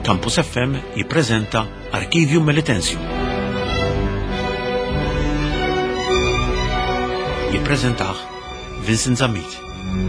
Campus FM jippreżenta Arkivium Melitensju. Jippreżentaħ Vincent Zammit.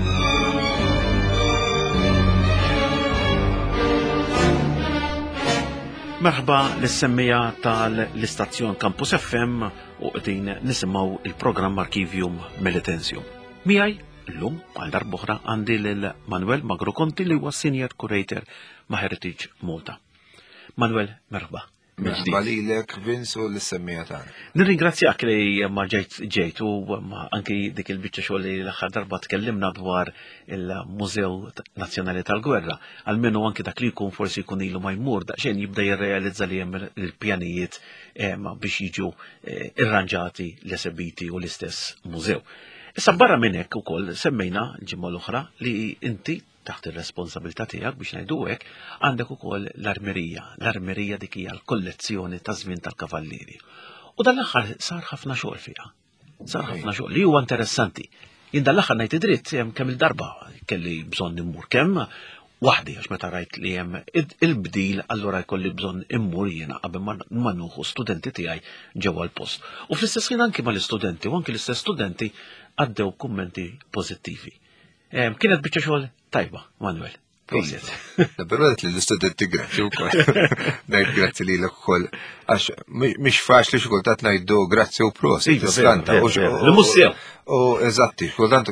Merħba l-semmija tal-istazzjon Campus FM u qegħdin nisimgħu il-programm Arkivium Melitensju. Miegħi llum għal darb'oħra għandi lil Manuel Magroconti li huwa Senior Curator ma' Heritage Malta. Manuel, merħba. Merħba lilek, Vince, u l-semmija tagħna. Nirringrazzjak li ma ġejt u anki dik il-biċċa xogħol li l-aħħar darba tkellimna dwar il-Mużew Nazzjonali tal-Gwerra, għalmenu anki dak li jkun forsi jkun ilu ma jmur daqsxejn jibda jirrealizza li hemm il-pjanijiet biex jiġu irranġati l-esebiti u l-istess mużew. Issa barra minn hekk ukoll semmejna l-ġimgħa l-oħra li inti taħt ir-responsabilità tiegħek biex ngħidu hekk għandek ukoll l-armerija. L-armerija dik hija l-kollezzjoni ta' żmien tal-kavallieri. U dan l-aħħar sar ħafna xogħol fiha. Sar ħafna xogħol li huwa interessanti. Jien dan l-aħħar ngħid id-dritt kemm il-darba kelli bżonn immur kemm waħdi għax meta rajt li hemm il-bdil allura jkolli bżonn immur jiena qabel ma nuħu studenti tiegħi ġewwa l-post. U fl-istess ħin anke mal-istudenti u anke l-istess studenti għaddew kummenti pożittivi. Kienet biċċa xogħol tajba, Manuel. Però li l-istudenti grazzi wkoll. Ngħid grazzi lilek ukoll għax mhix faċli xi kultant ngħidu grazzi u prosi. L-mussew. U eżatti, kultant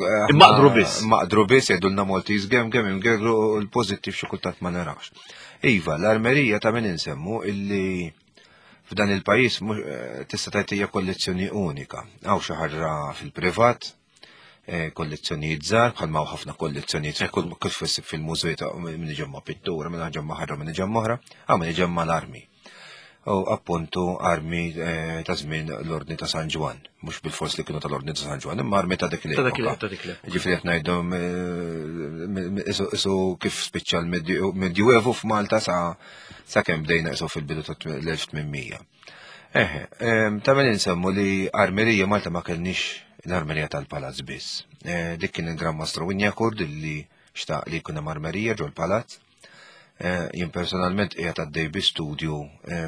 maqdru biss jgħidulna Maltiż kemm ingegru l-pożittiv xi kultant ma narawx. Iva, l-armerija ta' min insemmu illi f'dan il-pajjiż tista' tgħid hija kollezzjoni unika. Hawn xi ħaġa fil-privat, kollezzjonijiet żgħar, bħalma ħafna kollezzjonijiet kif fil-mużej ta' min iġemma pittura, min iġemma ħarra, min iġemma oħra, min iġemma l-armi. U appuntu armi ta' żmien l-Ordni ta' San Ġwan, mhux bil-fors li kienu tal-Ordni ta' San Ġwan, imma armi ta' dik l-epoka. Ġifieri qed ngħidhom isu kif spiċċa l-Medjuevu f'Malta sa kemm bdejna isu fil-bidu ta' l-1800. Ta' min insemmu li armerija Malta ma kellniex l-armerija tal-palazz biss. Dik kien il-Gran Mastro Winjakurd li xtaq li jkun hemm armerija ġol palazz. Jien personalment qiegħed għaddej bi studju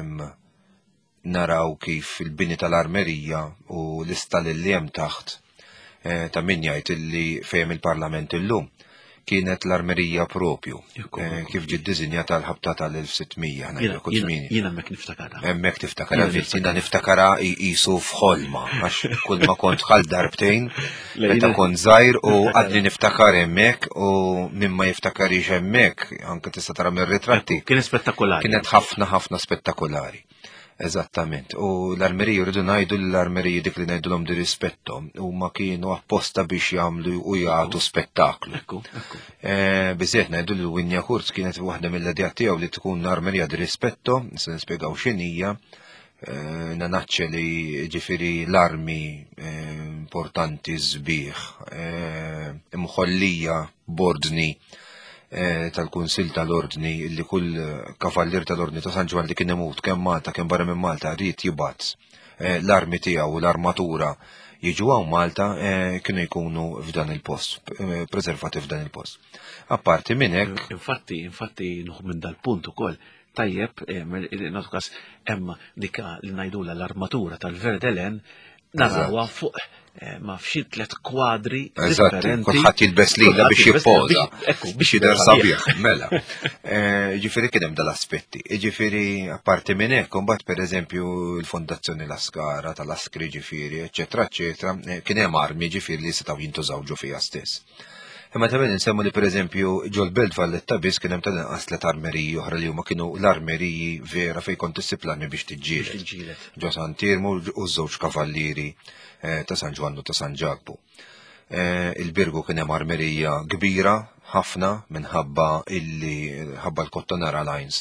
naraw kif il-bini tal-armerija u l-istall li hemm taħt ta' min jgħid illi fejn il-Parlament illum kienet l-armerija propju, kif ġiet diżinjata l-ħabta tal-1600. Jiena hemmhekk niftakara. Hemmhekk tiftakara, jiena niftakara qisu f'ħolma, għax kull ma kont ħal darbtejn, meta kont żgħir u għadni niftakar hemmhekk u min ma jiftakarix hemmhekk, anke tista' tara mir-ritratti. Kien spettakolari. Kienet ħafna spettakolari. Eżattament. U l-armerija rridu ngħidu l-armerija dik li ngħidulhom di rispetto huma kienu apposta biex jagħmlu u jagħtu spettaklu. Biżgħet ngħidu li Winjakurd kienet waħda mill-idejat tiegħu li tkun armerija di rispetto, se nispjegaw x'inhija. Nanaċċe li ġifieri l-armi importanti sbieħ, imħollija b'ordni tal-Kunsill tal-Ordni li kull kavallier tal-Ordni ta' San Ġwan li kien imut kemm Malta kemm barra minn Malta rrid jibgħat l-armi tiegħu u l-armatura jiġu hawn Malta kienu jkunu f'dan il-post, preservati f'dan il-post. Apparti minn hekk. Infatti nuħu minn dal-punt ukoll tajjeb nagħtu hemm dik li ngħidula l-armatura tal-Verdelen narawha fuq ma f'xi 3 kwadri differenti. Kulħadd jilbes lila biex jippoża, biex jidher sabiħ, mela. Ġifieri kien hemm dal-aspetti. Ġifieri apparti minn hekk imbagħad pereżempju l-Fondazzjoni Laskara tal-Askri ġifieri, eċetera, kien hemm armi ġifieri li setgħu jintużaw ġu fiha stess. Imma ta' min insemmu li pereżempju ġol Belt Valletta biss kien hemm tal-inqas 3 armeriji oħra li huma kienu l-armeriji vera fejn kont issib l-armi biex tiġġieled. Ġo San Tirmu u żewġ kavallieri ta' San Ġwan u ta' San Ġagbu. Il-Birgu kien hemm armerija kbira ħafna minħabba l-Kottonera Lines.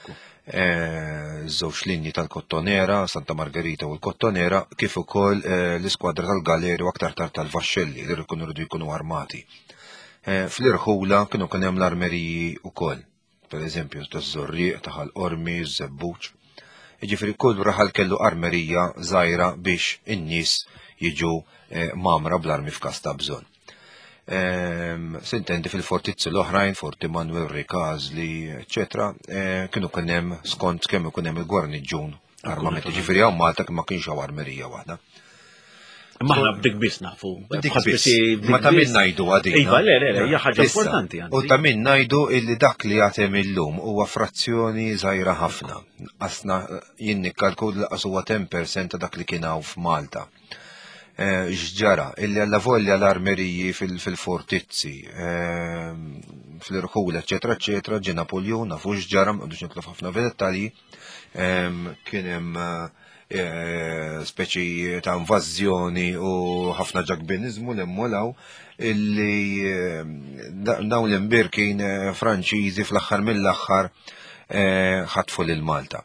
Żewġ linji tal-Kottonera, Santa Margherita u l-Kottonera, kif ukoll l-iskwadra tal-Galeri u aktar tard tal-Vaxxelli li rridu jkunu armati. Fl-Irħula kienu kien hemm l-armeriji wkoll, pereżempju taż-Żorrieq, taħal Ormi, Żebbuġ. Jiġifieri kull raħal kellu armerija żgħira biex in-nies jiġu mamra bl-armi f'każ ta' bżonn. Sintendi fil-fortizzi l-oħrajn, Forti Manuel Ricasli, eccetera, kienu kunem skont kemm ikun hemm il-gwarniġġun armamenti. Ġifieri hawn Malta kien ma kienx hawn armerija waħda. Maħna b'dik biss nafu. Ma ta' min ngħidu għadina. Iva, le, hija ħaġa importanti. U ta' min ngħidu illi dak li għatem illum huwa frazzjoni żgħira ħafna. Asna jien nikkalkul laqas huwa 10% ta' dak li kien hawn f'Malta. X'ġara, illi għalla volja l-armeriji fil-fortizzi, fil-Irħula, eccetera, eccetera, ġi Napoleon, nafu x'ġara, m'għandux nitlof ħafna dettalji, kien hemm speċi ta' invażjoni u ħafna ġagbinizmu li mmolaw illi dawn l-imbirkin Franċiżi fl-aħħar mill-aħħar ħatfu lil Malta.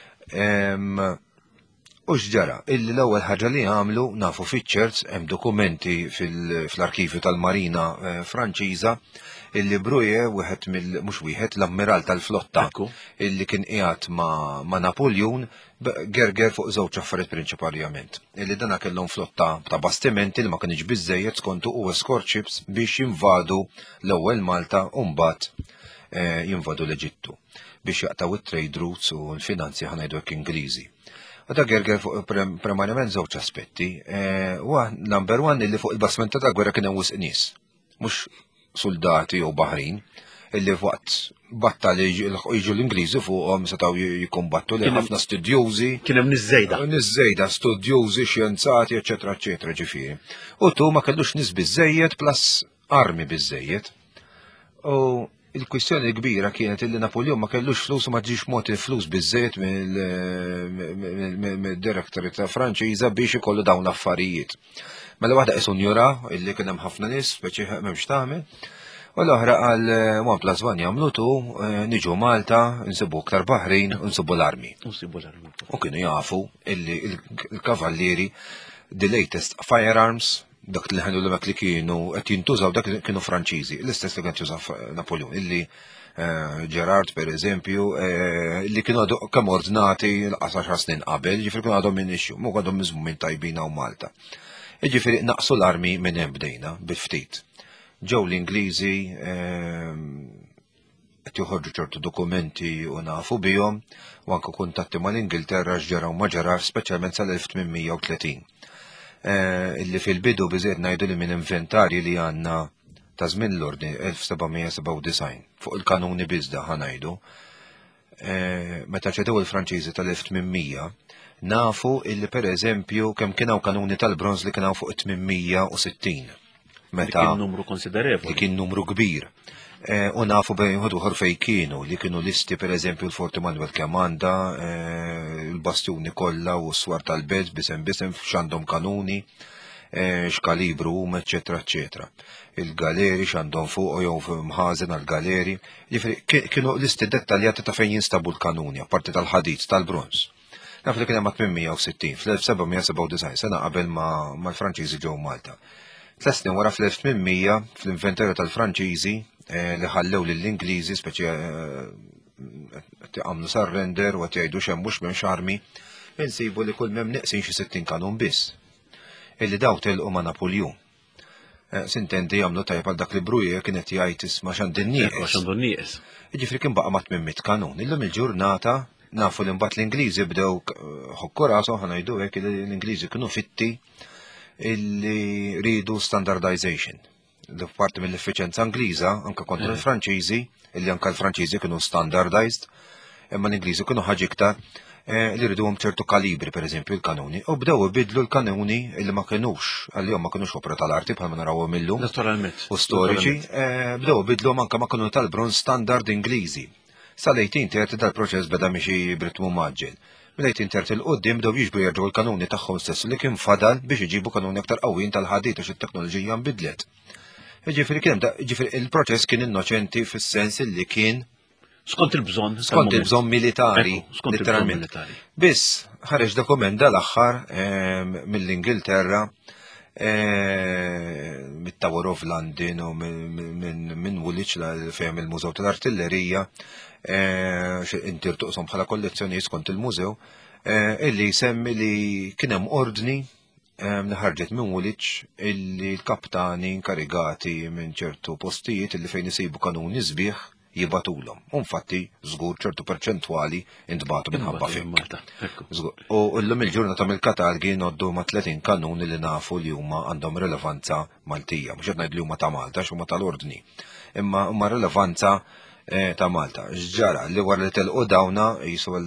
U x'ġara, illi l-ewwel ħaġa li għamlu nafu fiċ-ċerts hemm dokumenti fl-arkivju tal-Marina Franċiża illi Bruje mhux wieħed l-ammiral tal-flotta illi kien qiegħed ma' Napoleon gerger fuq żewġ affarijiet prinċipalment. Illi dana kellhom flotta ta' bastimenti li ma kienx biżejjed skontu u escort ships biex jinvadu l-ewwel Malta u mbagħad jinvadu l-Eġittu biex jaqtaw it-trade routes u l-finanzi ħanajdu hekk Ingliżi. U da gerger fuq primarjament żewġ aspetti. Number one illi fuq il-basmenta ta' gwerra kien hemm wisq nies, mhux soldati u baħrin, illi waqt battali jiġu l-Ingliżi fuqhom setgħu jikkombattu li ħafna studjużi. Kien hemm niżżejda. Niżżejda, studjużi, xjenzati, eċetera, eċetera, ġifieri. U tu ma kellux nies biżejjed plus armi biżejjed. U il-kwistjoni kbira kienet illi Napoleon ma kellux flus u ma ġiex moti flus biżejjed mill-direttori ta' Franċiża biex ikollu dawn l-affarijiet. Mela waħda qisun jura illi kien hemm ħafna nies speċi m'hemmx tagħmel, u l-oħra qal one plus one jagħmlu tu niġu Malta, nsibu aktar baħrin u nsibu l-armi. U kienu jafu illi l-kavallieri the latest firearms dak li ħandu l-mek li kienu qed jintużaw dak kienu Franċiżi, l-istess li kien jużaw Napoleon, illi Gerard per eżempju, li kienu għadu kemm ordnati l-10 snin qabel, ġifieri kienu għadhom minn ixju, mu għadhom miżmu minn tajbina u Malta. Ġifieri naqsu l-armi minn hemm bdejna bil-ftit. Ġew l-Ingliżi qed joħorġu ċertu dokumenti u nafu bihom u anke kuntatti mal-Ingilterra x'ġara u ma ġara speċjalment sal-1830. Illi fil-bidu biżejjed ngħidu li minn inventarji li għandna ta' żmien l-ordni 1797 fuq il-kanuni biżda ħanajdu. Meta ċedew il-Franċiżi tal-1800 nafu illi pereżempju kemm kien hawn kanuni tal-bronż li kien hawn fuq 860. Meta kien numru konsiderevoli. Kien numru kbir. U nafu bejn ħodu fej kienu li kienu listi pereżempju l-Forti Manuel Kemanda, il-bastjuni kollha u s-swar tal-Belġ bisem x'għandhom kanuni, x'kalibru huma, eċetera, eċetera. Il-galeri x'għandhom fuq jew mħażen għall-galeri. Jiġifieri kienu listi dettaljati ta' fejn jinstabu l-kanuni, apparti tal-ħadid tal-bronż. Naf li kien hemm 860 fl-1797 sena qabel mal-Franċiżi ġew Malta. 3 snin wara fl-1800 fl-inventarju tal-Franċiżi li ħallew lill-Ingliżi speċi qed jagħmlu surrender u qed jgħidu x'hemm mhux m'hemmx armi, insibu li kull m'hemm neqsin xi 60 kanun biss. Illi daw telqu ma' Napoleon. Sintendi jagħmlu tajjeb għal dak li Bruje kien qed jgħid isma' x'għandu nieqes. Jiġifieri kien baqa' mat 800 kanun. Illum il-ġurnata nafu li mbagħad l-Ingliżi bdew ħokku rashom ħanajdu hekk li l-Ingliżi kienu fitti illi ridu standardization. Parti mill-effiċenza Ingliża anke kontra l-Franċiżi, illi anke l-Franċiżi kienu standardized, imma l-Ingliżi kienu ħaġa iktar li rriduhom ċertu kalibri pereżempju l-kanuni, u bdew ibidlu l-kanuni illi ma kinux għalihom ma kinux opera tal-arti bħalma narawhom illum. Naturalment. U storiċi, bdew ibidluhom anke ma kienu tal-bronz standard Ingliżi. Sal-1830 dal-proċess beda mixi b'ritmu maġġel. Mill-1830 il-qoddim bdew jiġbru jerġgħu l-kanuni tagħhom stess li kien fadal biex iġibu kanuni aktar qawwin tal-ħadid għax it-teknoloġija nbidlet. Ġifieri il-proċess kien innoċenti fis-sens li kien skont il-bżonn. Skont il-bżonn militari. Literalment. Biss ħareġ dokument dal-aħħar mill-Ingilterra mit-Tower of London u minn Woolwich fejn il-Mużew tal-Artillerija inti rtuqshom bħala kollezzjoni skont il-mużew illi jsemmi li kien hemm ordni ħarġet minn Woolwich illi l-kaptani inkarigati minn ċertu postijiet illi fejn isibu kanuni sbieħ jibatulhom. Infatti, żgur ċertu perċentwali intbatu minħabba fik. U llum il-ġurnata mill-katalgi noddu ma' 30 kanun li nafu li huma għandhom rilevanza Maltija. Mhux qed ngħid li huma ta' Malta x'huma tal-ordni. Imma rilevanza ta' Malta. Ġara li wara li telqu dawna jisu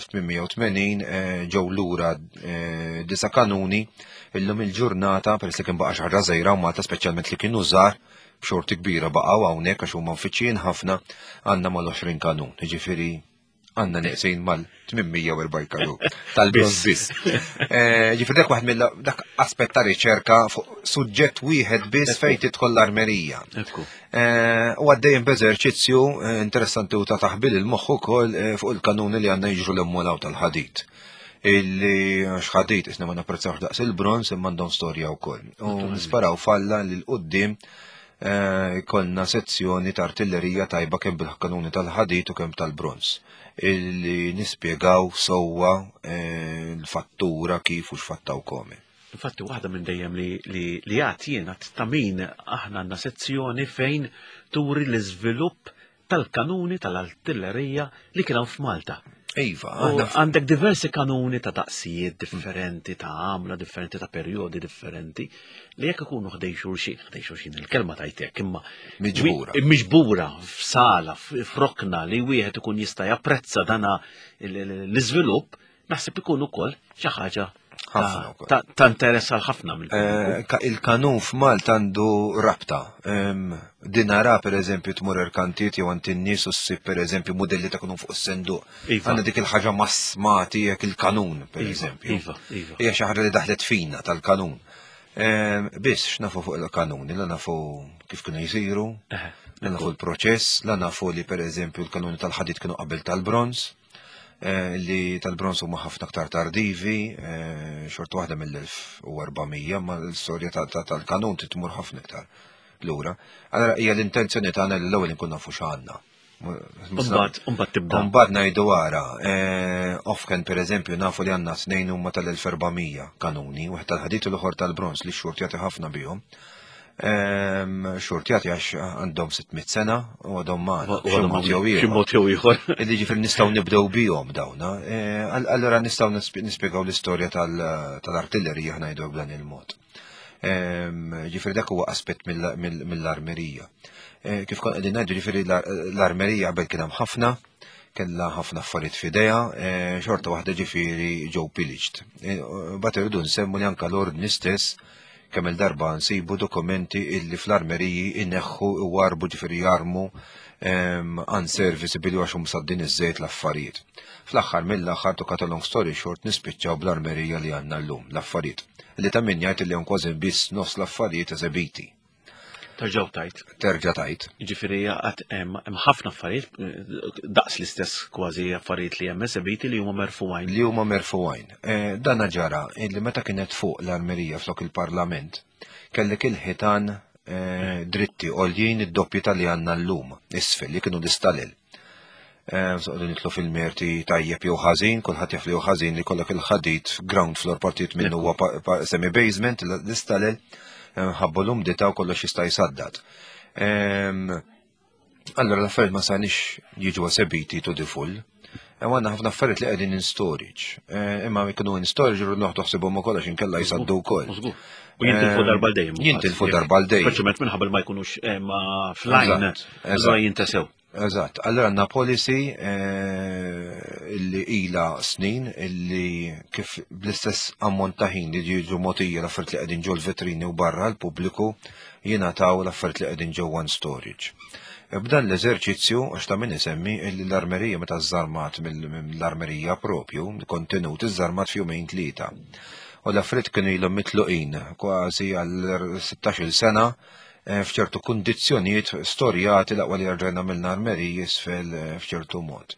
l-1880 ġew lura 9 kanuni illum il-ġurnata peress li kien baqa' xi ħaġa żgħira u Malta speċjalment li kienu żgħar b'xorti kbira baqgħu hawnhekk għax huma mfittxin ħafna għandna mal-20 kanun. Jiġifieri għandna neqsejn mal-840 kanun tal-bronz biss. Ġifieri dak waħed dak aspett ta' riċerka fuq suġġett wieħed biss fejn tidħol l-armerija. U għaddejjem b'eżerċizzju interessanti u ta' taħbil il-moħħ ukoll fuq il-kanuni li għandna jiġru l-immolaw tal-ħadid. Illi xħadit isna ma napprezzawx daqs il-bronz imma għandhom storja wkoll. U nisparaw falla li l-qudiem konna sezzjoni ta' artillerija tajba kemm bil-kanuni tal-ħadid u kemm tal-bronz. Illi nispjegaw sewwa l-fattura kif u x'fattaw komi. Infatti waħda minn dejjem li jiena ta' min aħna għandna sezzjoni fejn turi l-iżvilupp tal-kanuni tal-artillerija li kienu f'Malta. Iva, għandek diversi kanuni ta' daqsijiet differenti, ta' għamla differenti, ta' periodi differenti, li jekk ikunu ħdej xulxin, il-kelma tajtek, imma miġbura f'sala, f'rokna li wieħed ikun jista' japprezza dana l-iżvilupp, naħseb ikun ukoll xi ħaġa ta' interess għal ħafna mill-pubbliku. Il-kanun f'Malta għandu rabta. Dinara per eżempju tmur erkantiet jew għand in-nies u ssib per eżempju modelli ta' kanun fuq is-senduq. Għandna dik il-ħaġa massmati jekk il-kanun per eżempju. Hija xi ħaġa li daħlet fina tal-kanun. Biss x'nafu fuq il-kanuni, la nafu kif kienu jsiru, la nafu l-proċess, la nafu li per eżempju l-kanuni tal-ħadid kienu qabel tal-bronz. Li tal-bronz huma ħafna aktar tardivi, xorta waħda mill-1400, ma l-istorja tal-kanun titmur ħafna iktar lura. Allora hija l-intenzjoni tagħna li l-ewwel inkun nafu x'għandna. Mbagħad tibda. Mbagħad ngħidu wara, ofken pereżempju nafu li għandna snejn huma tal-1400 kanuni, wieħed tal-ħadid u l-oħor tal-bronz li x-xhur jagħti ħafna bihom. Xortjati għax għandhom 600 sena u għadhom maħna. Ximot jew ieħor. Illi ġifir nistaw nibdew bijom dawna. Allora nistaw nispiegaw l-istorja tal-artillerija ħnajdu b'dan il-mod. Ġifir dak huwa aspett mill-armerija. Kif kon qegħdin ngħidu ġifir l-armerija qabel kien hemm ħafna, kellha ħafna affarijiet f'idejha, xorta waħda ġifieri ġew piliġt. Bagħad irridu nsemmu li anke l-ordni stess kemm il-darba nsibu dokumenti illi fl-armeriji inneħħu u warbu ġifieri jarmu unserviceable għax msaddin iż-żejt l-affarijiet. Fl-aħħar mill-aħħar to cut a long story short nispiċċaw bl-armerija li għandna llum l-affarijiet. Li ta' min jgħid li hemm kważi biss nofs l-affarijiet eżebiti. Terġa' tajt. Terġa' tajt. Ġifieri hemm ħafna affarijiet daqs l-istess kważi affarijiet li hemm eżebiti li huma merfuwajn. Li huma merfuwajn. Dan ġara illi meta kienet fuq l-armerija flok il-Parlament kellek il-ħitan dritti għoljien id-doppji tal-li għandna llum, isfel li kienu l-istalil. Soqdu nitlu fil-merti tajjeb jew ħażin, kulħadd jaf li ħażin li kollok il-ħadid ground floor partit minnu huwa semi-basement l-istalil. ħabbu l-umdita u kollox jista' jsaddad. Allora l-affarijiet ma sanix jiġu sebiti to the full. Għanna ħafna affarijiet li qegħdin in storage. Imma jkunu in storage u noħdu ħsibhom ukoll għax inkella jsaddu wkoll. U jintilfu darba l-dejjem. Jintilfu darba l-dejjem. Speċjalment minħabba ma jkunux fl-għajn jintesew. Eżatt, allora għandna policy illi ila snin illi kif bl-istess ammont ta' ħin li jiġu motija l-affarijiet li qegħdin ġew l-vitrini u barra l-pubbliku jingħataw l-affarijiet li qegħdin ġew one storage. B'dan l-eżerċizzju għax ta' min isemmi illi l-armerija meta żarmat mill-armerija propju, kontenut iżarmat f'jumejn tlieta. U l-affarijiet kienu ilhom mitluqin kważi għal 16-il sena f'ċertu kundizzjonijiet storjati laqwa li rġajna mill-armeriji isfel f'ċertu mod.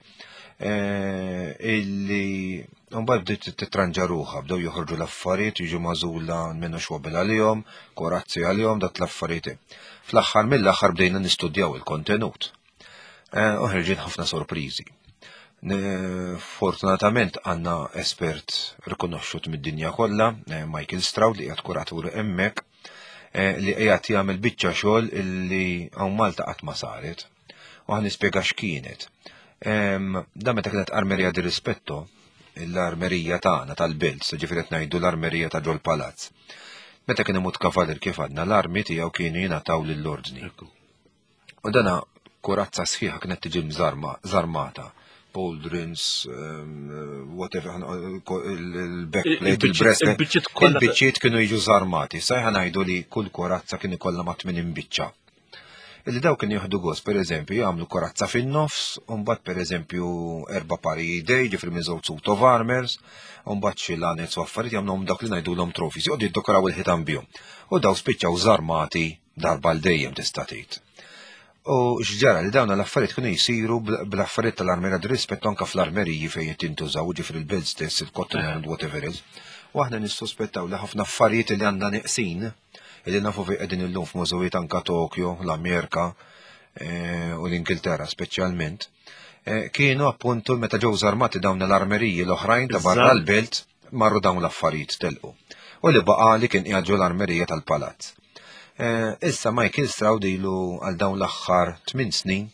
Illi mbagħad bdiet titranġa ruħha, bdew joħorġu l-affarijiet jiġu magħżula minnu xwabel għalihom, korazzi għalihom dak l-affarijiet. Fl-aħħar mill-aħħar bdejna nistudjaw il-kontenut. U ħerġin ħafna sorpriżi. Fortunatament għandna espert rikonoxxut mid-dinja kollha, Michael Stroud li qiegħed kuratur hemmhekk, li qiegħed jagħmel biċċa xogħol illi hawn Malta qatt ma saret. U ħanispjega x'kienet. Da meta kienet Armerija di Rispetto, l-armerija tagħna tal-Belt, ġifieri qed ngħidu l-armerija ta' ġol Palazz. Meta kien imut kavalir kif għadna l-armi tiegħu kienu jingħataw lill-ordni. U dana kurazza sħiħa kienet tiġi żarmata. Pauldrons, whatever, il-backplate, il-breastplate, il-biċċiet kienu jiġu żarmati. Sajħa ngħidu li kull kurazza kien ikollha ma' 8 biċċa. Illi daw kien jieħdu gost, pereżempju, jagħmlu korazza fin-nofs, u mbagħad pereżempju 4 pari idej, ġifri minn żewġ suit of armors, u mbagħad xi lanet u affarijiet jagħmluhom dak li ngħidulhom trophies, joqgħdu jiddekoraw il-ħitan bihom. U daw spiċċaw żarmati darba l dejjem tista' tgħid. U x'ġara li dawn l-affarijiet kienu jsiru bl-affarijiet tal-armerija di rispettu anke fl-armeriji fejn jintużaw, ġifri il-belt stess, il-cotton and whatever is. U aħna nissospettaw li ħafna affarijiet li għandna neqsin illi nafu fi qegħdin illum f'mużewijiet anke Tokyo, l-Amerika u l-Ingilterra speċjalment, kienu appuntu meta ġew żarmati dawn l-armeriji l-oħrajn ta' barra l-belt marru dawn l-affarijiet telqu. U li baqa' li kien qiegħed ġew l-armerija tal-palazz. Issa Michael Stroud ilu għal dawn l-aħħar 8 snin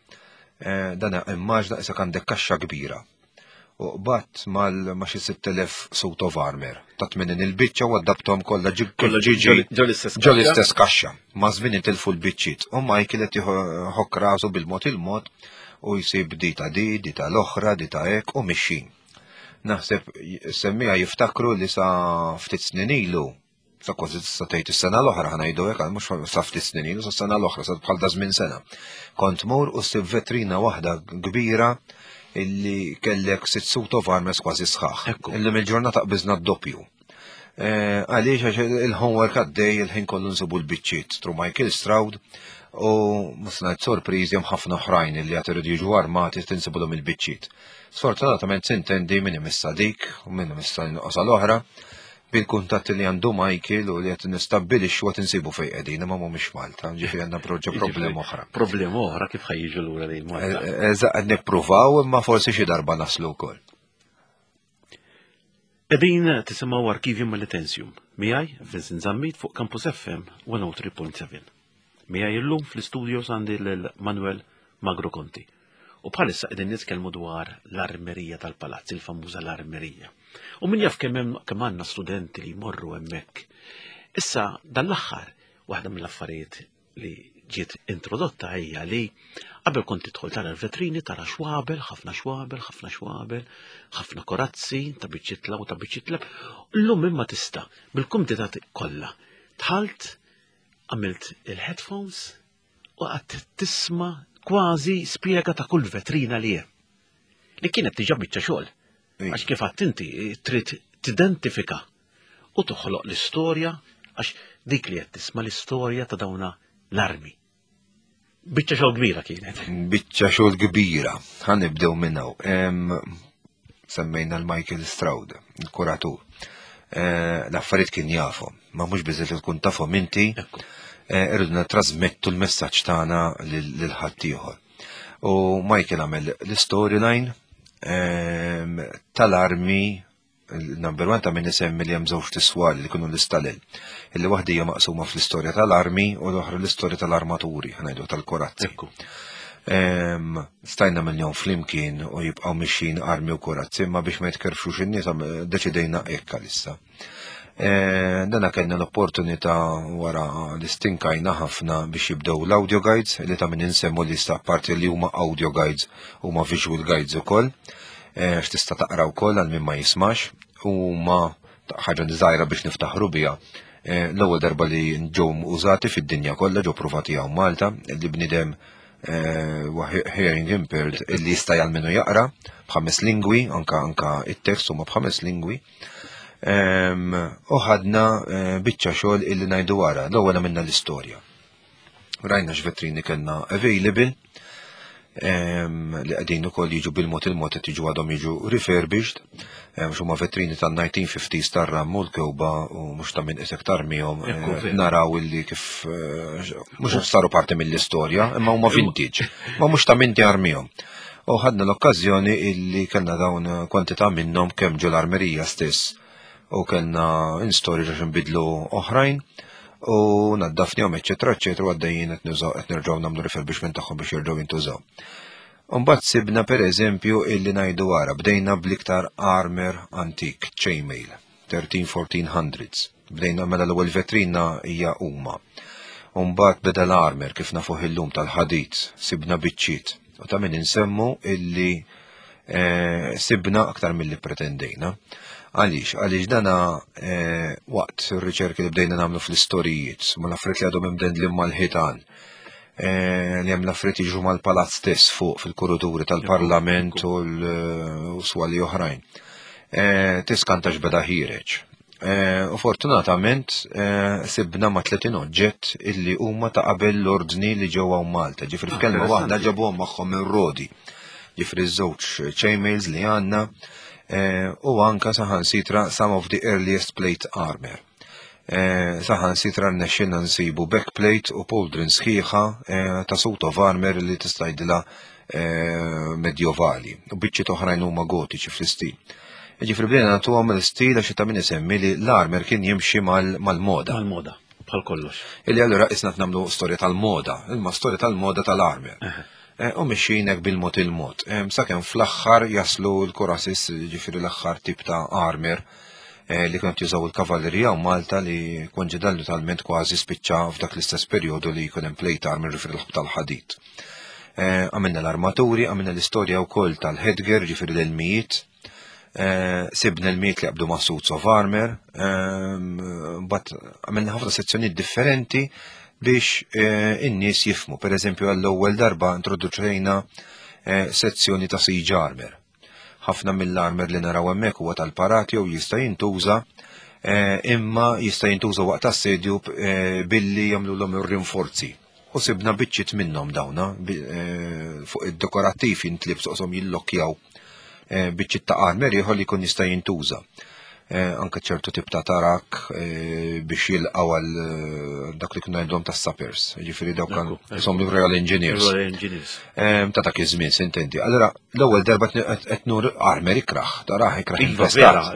dan immaġna issa għandek kaxxa kbira. U qbatt ma' xi 6,000 suit of armor. Ta' 8 il-biċċa u għaddabthom kollha ġiġi ġo l-istess kaxxa. Ma' żmien itilfu l-biċċiet. U Michael qed jħokk rasu bil-mod il-mod u jsib dita dita l-oħra, dita hekk u mixin. Naħseb semmija jiftakru li sa ftit snin ilu, sa kważi tista' tgħid is-sena l-oħra ħanajdu hekk mhux sa ftit snin ilu, sa sena l-oħra sa bħal da żmien sena. Kont mur u ssib vetrina waħda kbira illi kellek 6 suit of armors kważi sħaħ. Illum il-ġurnata qbiżna d-doppju. Għaliex il-homework għaddej il-ħin kollu nsibu l-biċċiet tru Michael Stroud u musnajt sorpriżi hemm ħafna oħrajn illi qed iridu jiġu armati tinsibulhom il-biċċiet. Sfortunatament sintendi min imissa dik u min imissa l-inqos l-oħra bil-kuntatti li għandu Michael u li qed nistabbilixxu qed insibu fejn qegħdin imma mhumiex Malta, ġifieri għandna problema oħra. Problema oħra kif ħajjiġu lura lejn Malta. Eżatt qed nippruvaw imma forsi xi darba naslu wkoll. Qegħdin tisimgħu arkivju mal-Litenzjum. Miegħi Vincent Zammit fuq Campus FM 103.7. Miegħi illum fl-istudios għandi lil Manuel Magro Conti. U bħalissa qegħdin nitkellmu dwar l-armerija tal-palazz, il-famuża l-armerija. U min jaf kemm għandna studenti li jmorru hemmhekk. Issa dan l-aħħar waħda mill-affarijiet li ġiet introdotta hija li qabel kont tidħol tara l-vetrini tara xwabel, ħafna korazzi ta' biċċitla u ta' biċċitleb. Llum imma tista' bil-kumdita kollha. Tħalt, għamilt il-headphones u qatt tisma' kważi spjega ta' kull vetrina li hemm. Li kienet tiġa biċċa xogħol. Għax kif għadt inti trid tidentifika u toħloq l-istorja għax dik li qed tisma' l-istorja ta' dawna l-armi. Biċċa xogħol kbira kienet. Biċċa xogħol kbira. Ħanibdew minn hawn. Semmejna l-Michael Stroud, il-kuratur. L-affarijiet kien jafhom, ma mhux biżżejjed li tkun tafhom inti. Irridu nittrażmettu l-messaġġ tagħna lil ħadd ieħor. U Michael għamel l-storyline tal-armi number 1 ta' min isemmi li hemm żewġ tiswal li kienu l-istalel. Illi waħda hija maqsuma fl-istorja tal-armi u l-oħra l-istorja tal-armaturi, ngħidu tal-korazzi. Stajna minnhom flimkien u jibqgħu mixin armi u korazzi, imma biex ma jitkerfxux in-nies deċidejna hekk għalissa. Dana kellna l-opportunità wara li stinkajna ħafna biex jibdew l-audio guides li ta' min insemmu li sta' parti li huma audio guides huma visual guides ukoll. X'tista' taqra wkoll għal min ma jismax huma ħaġa żgħira biex niftaħru biha. L-ewwel darba li ġew użati fid-dinja kollha ġew pruvati hawn Malta li bniedem hearing impaired illi jista' jgħalmenu jaqra b'5 lingwi anka it-tekst huma b'5 lingwi. U ħadna biċċa xogħol illi ngħidu wara, l-ewwel minna l-istorja. Rajna x'vetrini kellna available li qegħdin ukoll jiġu bil-mod il-mod qed jiġu għadhom jiġu refurbished, huma vetrini tan-1950s tar-Rammu l-Kewba u mhux ta' min qed tarmihom naraw illi kif mhux saru parti mill-istorja, imma huma vintage, ma mhux ta' min jarmihom. U ħadna l-okkażjoni illi kellna dawn kwantità minnhom kemm ġew l-armerija stess u kellna instori ġax nbidlu oħrajn u naddafnihom eċetera eċetera għaddejjin qed nerġgħu nagħmlu refurbishment tagħhom biex jerġgħu jintużaw. Mbagħad sibna pereżempju illi ngħidu wara bdejna bl-iktar armer antik, chainmail, 13-1400s. Bdejna mela l-ewwel vetrina hija huma. Mbagħad beda l-armer kif nafuh illum tal-ħadid, sibna biċċiet. U ta' min insemmu illi sibna aktar milli pretendejna. Għaliex dana waqt ir-riċerki li bdejna nagħmlu fl-istorijiet, ma l-affarijiet li għadhom imdendlim mal-ħitan, li hemm l-affarijiet jiġu mal-palazz stess fuq fil-kuruturi tal-Parlament u l-swali oħrajn. Tiskanta x'beda ħireġ. U fortunatament sibna ma' 30 oġġett illi huma ta' qabel l-ordni li ġewwa Malta. Ġifri f'kelma waħda ġabuhom magħhom minn Rodi. Ġifri ż-żewġ chainmails li għandna u anka saħansitra some of the earliest plate armor. Saħansitra rnexxinna nsibu backplate u poldrin sħiħa ta' suit of armor li tista' jgħidilha medjovali. U biċċiet oħrajn huma gotiċi fl-istil. Ġifri bdejna nagħtuhom l-istil għax ta' min isemmi li l-armer kien jimxi mal-moda. Mal-moda, bħal kollox. Illi allura qisna nagħmlu storja tal-moda, imma storja tal-moda tal-armer. U mexxinek bil-mod il-mod. Sakemm fl-aħħar jaslu l-kurasis, ġifri l-aħħar tip ta' armer li kienu jużaw il-kavallerija u Malta li konġedallu talment kważi spiċċa f'dak l-istess perjodu li jkun hemm plate armor ġifri tal-ħadid. Għamilna l-armaturi, għamilna l-istorja wkoll tal-headgear ġifri l-elmijiet. Sibna l-miet li għabdu ma' suits of armor, but għamilna ħafna sezzjonijiet differenti biex in-nies jifmu. Per eżempju għall-ewwel darba introduċejna sezzjoni ta' siege armor. Ħafna mill-armor li naraw hemmhekk huwa tal-parati u jista' jintuża imma jista' jintuża waqt assedju billi jagħmluhom ir-rinforzi. U sibna biċċiet minnhom dawna fuq id-dekorattiv jintlibs qashom jillokkjaw biċċiet ta' armer ieħor li jkun jista' jintuża. Anke ċertu tip ta' tarak biex jilqgħu għal dak li kienu għandhom tas-sappers, jiġifieri dawk kan Royal Engineers. Ta' dak iż-żmien s'intendi. Allura l-ewwel darba qed nur armer ikraħ, taraħ ikraħ investat.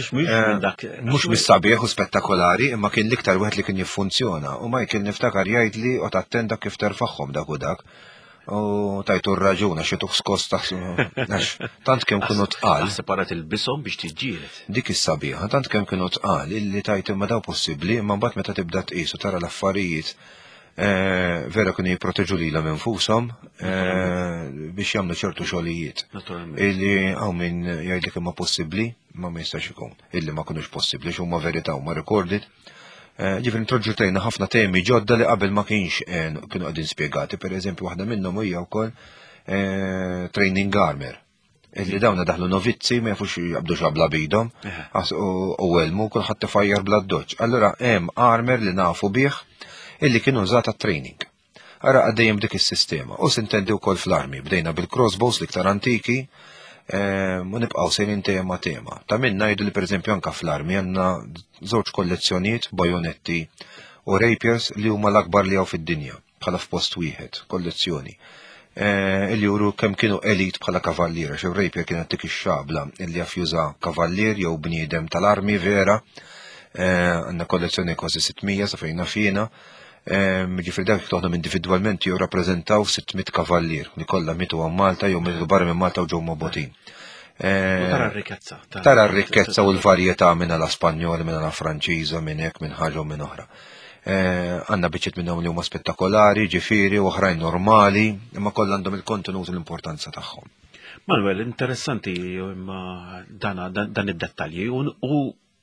Mhux mis-sabiħ u spettakolari, imma kien l-iktar wieħed li kien jiffunzjona u Michael niftakar jgħidli u tattent dak kif terfaħħom dak u dak. U tajtu r-raġuna xie tuħ skosta tant kem kienu tqal. Separat il-bisom biex tiġġielet. Dik is-sabiħa, tant kem kienu tqal illi tajtu ma daw possibbli, imma mbagħad meta tibda tqisu tara l-affarijiet vera kienu jipproteġu lilhom infushom biex jagħmlu ċertu xogħlijiet. Illi hawn min jgħidlek imma possibbli, ma jistax ikun. Illi ma kinux possibbli x'huma verità huma recorded. Ġifri introduċejna ħafna temi ġodda li qabel ma kienx kienu qegħdin spjegati, pereżempju waħda minnhom hija wkoll training armor. Illi dawna daħlu novizzi ma jafux jaqbdu xabla bidhom u welmu kulħadd tifajjar bla doġġ. Allura hemm armor li nafu bih illi kienu użata training. Ara għaddejjem dik is-sistema. U sintendi wkoll fl-armi bdejna bil-crossbows l-iktar antiki u nibqgħu sejrin tema. Ta' minn ngħidu li pereżempju anke fl-armi għandna żewġ kollezzjonijiet bajonetti u rapiers li huma l-akbar li hawn fid-dinja bħala f'post wieħed, kollezzjoni. Illi juru kemm kienu elit bħala kavallier, xi rapier kienet dik ix-xabla illi jaf juża kavallier jew bniedem tal-armi vera. Għandna kollezzjoni kważi 600 sa fejn fina. Ġifri dak toħdom individwalment jew rappreżentaw 600 kavallier li kollha mitu għam Malta jew mitu barra minn Malta u ġew mobotin. Tara r-rikkezza. Tara r-rikkezza u l-varjetà minn l-Aspanjol, minn l-Franċiża, minn hekk, minn ħaġa u minn oħra. Għandna biċċiet minnhom li huma spettakolari, ġifieri u oħrajn normali, imma kollha għandhom il-kontenut u l-importanza tagħhom. Manuel, interessanti dan id-dettalji u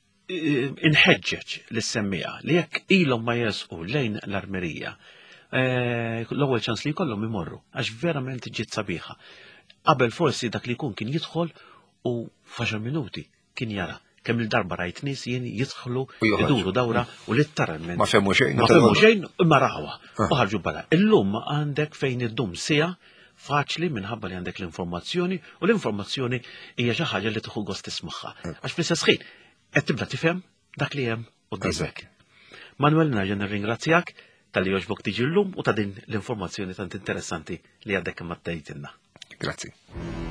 inħeġġeġ l-semmija li jekk ilhom ma jesqu lejn l-armerija l-ewwel ċans li jkollhom imorru għax verament ġiet sabiħa. Qabel forsi dak li jkun kien jidħol u f'10 minuti kien jara kemm il-darba rajt nies jien jidħlu iduru dawra u litteralment ma femmu xejn imma raħwa u ħarġu barra. Illum għandek fejn iddum sija faċli minħabba li għandek l-informazzjoni u l-informazzjoni hija xi ħaġa li tieħu gost tismaħħa. Għax fl-istess ħin qed tibda tifhem dak li hemm qudiemek. Manuel, nerġa' nirringrazzjak tal-li jogħġbok tiġi llum u ta' din l-informazzjoni tant interessanti li għandek imma tgħidilna. Grazzi.